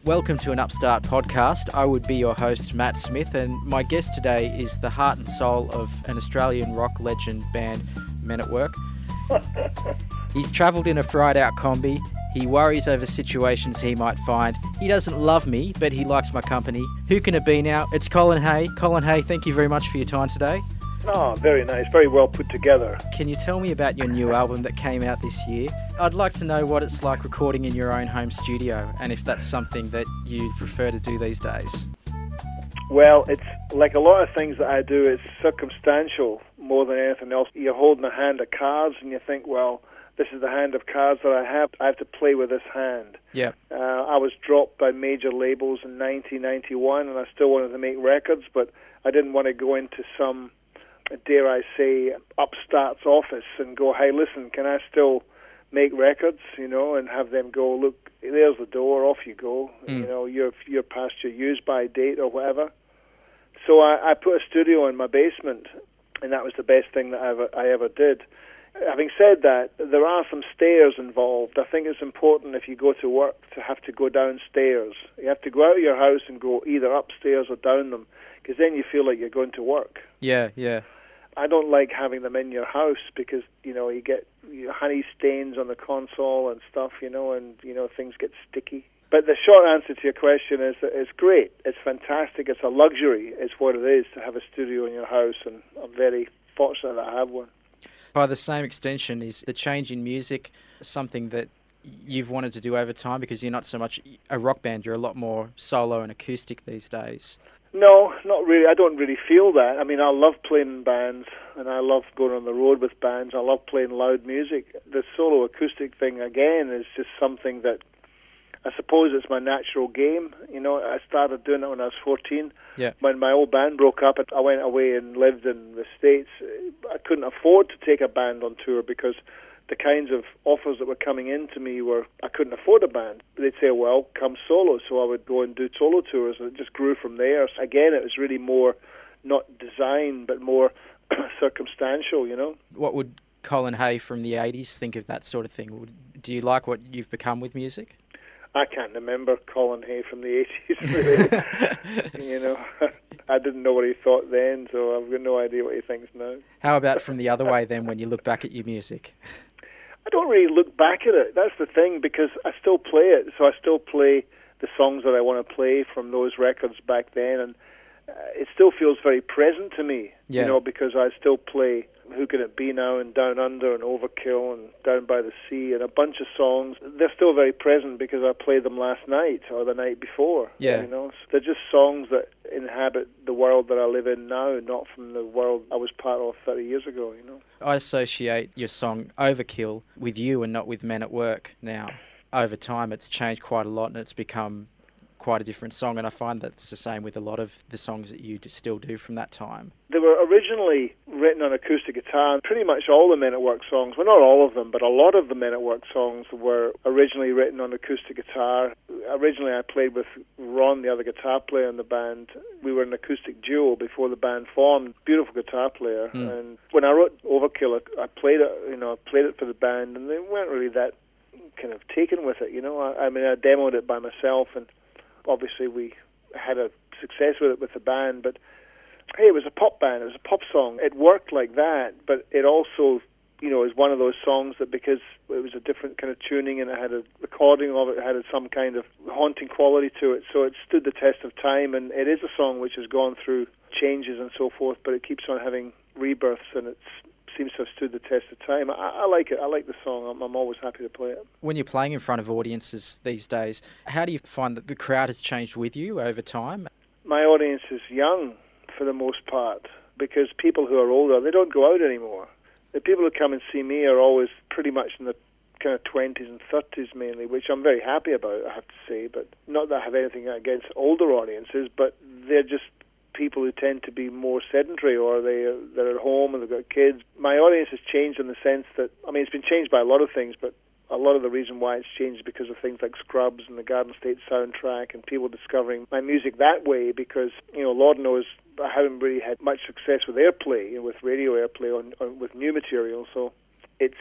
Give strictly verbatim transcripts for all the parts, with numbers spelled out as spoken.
Welcome to an Upstart podcast. I would be your host, Matt Smith, and my guest today is the heart and soul of an Australian rock legend band, Men at Work. He's travelled in a fried-out combi. He worries over situations he might find. He doesn't love me, but he likes my company. Who can it be now? It's Colin Hay. Colin Hay, thank you very much for your time today. Oh, very nice. Very well put together. Can you tell me about your new album that came out this year? I'd like to know what it's like recording in your own home studio, and if that's something that you prefer to do these days. Well, it's like a lot of things that I do, it's circumstantial more than anything else. You're holding a hand of cards and you think, well, this is the hand of cards that I have. I have to play with this hand. Yeah. Uh, I was dropped by major labels in nineteen ninety-one, and I still wanted to make records, but I didn't want to go into some, dare I say, upstart's office and go, hey, listen, can I still make records, you know, and have them go, look, there's the door, off you go, mm. you know, you're you're past your use-by date or whatever. So I, I put a studio in my basement, and that was the best thing that I ever, I ever did. Having said that, there are some stairs involved. I think it's important if you go to work to have to go downstairs. You have to go out of your house and go either upstairs or down them, because then you feel like you're going to work. Yeah, yeah. I don't like having them in your house because, you know, you get honey stains on the console and stuff, you know, and, you know, things get sticky. But the short answer to your question is that it's great. It's fantastic. It's a luxury. It's what it is to have a studio in your house, and I'm very fortunate that I have one. By the same extension, is the change in music something that you've wanted to do over time, because you're not so much a rock band, you're a lot more solo and acoustic these days? No, not really. I don't really feel that. I mean, I love playing in bands, and I love going on the road with bands. I love playing loud music. The solo acoustic thing, again, is just something that I suppose it's my natural game. You know, I started doing it when I was fourteen. Yeah. When my old band broke up, I went away and lived in the States. I couldn't afford to take a band on tour because the kinds of offers that were coming in to me were, I couldn't afford a band. They'd say, well, come solo. So I would go and do solo tours, and it just grew from there. So again, it was really more not design, but more circumstantial, you know. What would Colin Hay from the eighties think of that sort of thing? Do you like what you've become with music? I can't remember Colin Hay from the eighties, really. You know, I didn't know what he thought then, so I've got no idea what he thinks now. How about from the other way then, when you look back at your music? I don't really look back at it. That's the thing, because I still play it. So I still play the songs that I want to play from those records back then, and uh, it still feels very present to me, yeah. you know, because I still play Who Can It Be Now and Down Under and Overkill and Down by the Sea and a bunch of songs. They're still very present because I played them last night or the night before. Yeah. You know, so they're just songs that inhabit the world that I live in now, not from the world I was part of thirty years ago, you know. I associate your song Overkill with you and not with Men at Work now. Over time, it's changed quite a lot and it's become quite a different song, and I find that it's the same with a lot of the songs that you still do from that time. They were originally written on acoustic guitar, and pretty much all the Men at Work songs, well, not all of them, but a lot of the Men at Work songs were originally written on acoustic guitar. Originally I played with Ron, the other guitar player in the band. We were an acoustic duo before the band formed. Beautiful guitar player. Mm. And when I wrote Overkill, I played it, you know, I played it for the band, and they weren't really that kind of taken with it, you know. I, I mean, I demoed it by myself, and obviously we had a success with it with the band, but hey, it was a pop band, it was a pop song. It worked like that, but it also, you know, is one of those songs that, because it was a different kind of tuning and it had a recording of it, it had some kind of haunting quality to it, so it stood the test of time, and it is a song which has gone through changes and so forth, but it keeps on having rebirths, and it's seems to have stood the test of time. I, I like it. I like the song. I'm, I'm always happy to play it. When you're playing in front of audiences these days, how do you find that the crowd has changed with you over time? My audience is young for the most part, because people who are older, they don't go out anymore. The people who come and see me are always pretty much in the kind of twenties and thirties mainly, which I'm very happy about, I have to say. But not that I have anything against older audiences, but they're just people who tend to be more sedentary, or they, they're at home and they've got kids. My audience has changed in the sense that, I mean, it's been changed by a lot of things, but a lot of the reason why it's changed is because of things like Scrubs and the Garden State soundtrack and people discovering my music that way, because, you know, Lord knows I haven't really had much success with airplay, you know, with radio airplay on, on with new material, so it's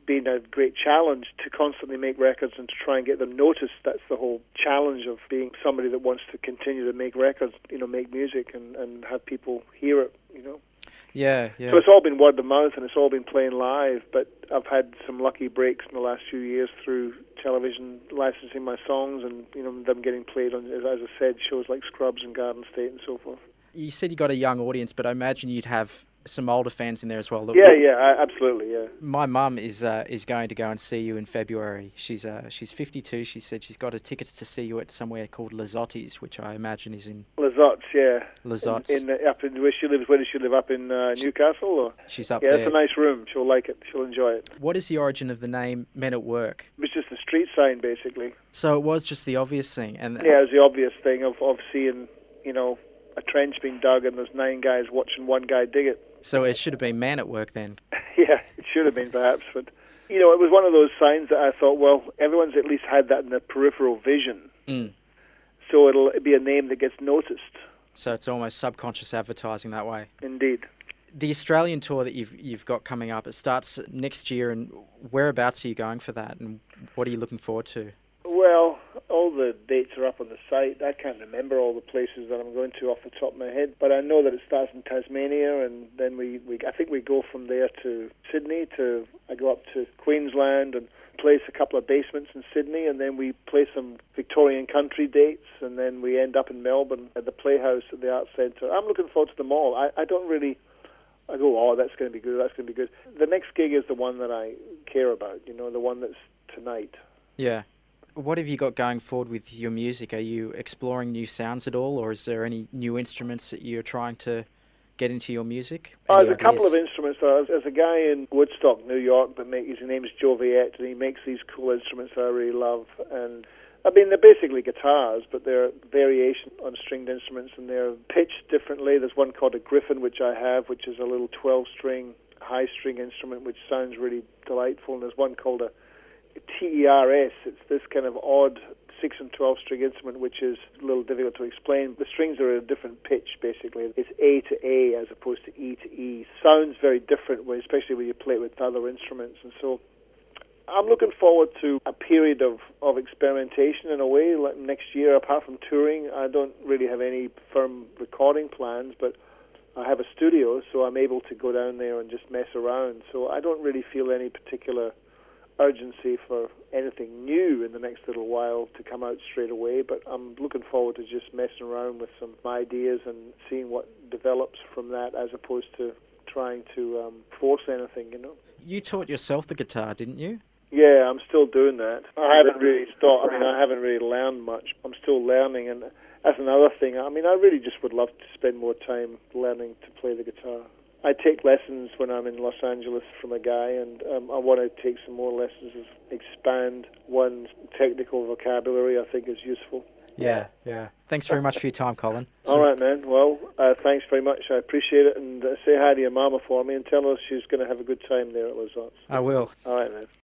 been a great challenge to constantly make records and to try and get them noticed. That's the whole challenge of being somebody that wants to continue to make records, you know, make music and, and have people hear it, you know. Yeah, yeah. So it's all been word of mouth and it's all been playing live, but I've had some lucky breaks in the last few years through television licensing my songs and, you know, them getting played on, as I said, shows like Scrubs and Garden State and so forth. You said you got a young audience, but I imagine you'd have some older fans in there as well. Look, yeah, yeah, I, absolutely, yeah. My mum is uh, is going to go and see you in February. She's uh, she's fifty-two. She said she's got her tickets to see you at somewhere called Lazotti's, which I imagine is in... Lazot's, yeah. Lazot's. In, in, up in where she lives. Where does she live? Up in uh, Newcastle? Or? She's up yeah, there. Yeah, it's a nice room. She'll like it. She'll enjoy it. What is the origin of the name Men at Work? It was just a street sign, basically. So it was just the obvious thing? And yeah, it was the obvious thing of, of seeing, you know, a trench being dug and there's nine guys watching one guy dig it. So it should have been Man at Work then? Yeah, it should have been perhaps, but, you know, it was one of those signs that I thought, well, everyone's at least had that in their peripheral vision, mm. so it'll be a name that gets noticed. So it's almost subconscious advertising that way? Indeed. The Australian tour that you've you've got coming up, it starts next year, and whereabouts are you going for that, and what are you looking forward to? Well, all the dates are up on the site. I can't remember all the places that I'm going to off the top of my head, but I know that it starts in Tasmania, and then we, we I think we go from there to Sydney, to I go up to Queensland and place a couple of basements in Sydney, and then we play some Victorian country dates, and then we end up in Melbourne at the Playhouse at the Arts Centre. I'm looking forward to them all. I, I don't really... I go, oh, that's going to be good, that's going to be good. The next gig is the one that I care about, you know, the one that's tonight. Yeah. What have you got going forward with your music? Are you exploring new sounds at all, or is there any new instruments that you're trying to get into your music? Oh, Any there's a ideas? couple of instruments. There's, there's a guy in Woodstock, New York, that make, his name is Joe Viette, and he makes these cool instruments that I really love. And I mean, they're basically guitars, but they're variation on stringed instruments, and they're pitched differently. There's one called a Griffin, which I have, which is a little twelve-string, high-string instrument, which sounds really delightful. And there's one called a T E R S. It's this kind of odd six and twelve string instrument, which is a little difficult to explain. The strings are at a different pitch, basically. It's A to A as opposed to E to E. Sounds very different, especially when you play it with other instruments. And so I'm looking forward to a period of, of experimentation in a way. Like next year, apart from touring, I don't really have any firm recording plans, but I have a studio, so I'm able to go down there and just mess around. So I don't really feel any particular urgency for anything new in the next little while to come out straight away, but I'm looking forward to just messing around with some ideas and seeing what develops from that, as opposed to trying to um, force anything, you know. You taught yourself the guitar, didn't you? Yeah, I'm still doing that. I haven't really stopped. I mean, I haven't really learned much. I'm still learning, and that's another thing. I mean, I really just would love to spend more time learning to play the guitar. I take lessons when I'm in Los Angeles from a guy, and um, I want to take some more lessons to expand one's technical vocabulary. I think is useful. Yeah, yeah. Thanks very much for your time, Colin. All right, man. Well, uh, thanks very much. I appreciate it, and uh, say hi to your mama for me, and tell her she's going to have a good time there at Lazot's. I will. All right, man.